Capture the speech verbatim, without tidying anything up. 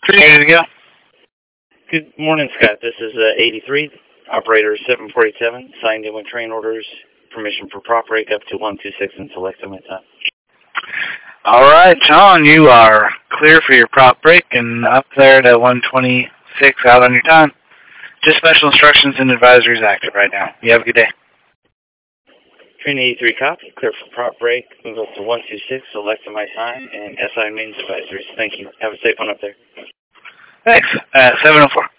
Ready to go? Good morning, Scott. This is uh, eighty-three, operator seven forty-seven, signed in with train orders, permission for prop break up to one two six and select my time. All right, John, you are clear for your prop break and up there to one twenty-six out on your time. Just special instructions and advisories active right now. You have a good day. Train eighty-three, copy. Clear for prop break. Move up to one two six, select my time, and S I mains advisories. Thank you. Have a safe one up there. Thanks. Uh, seven oh four.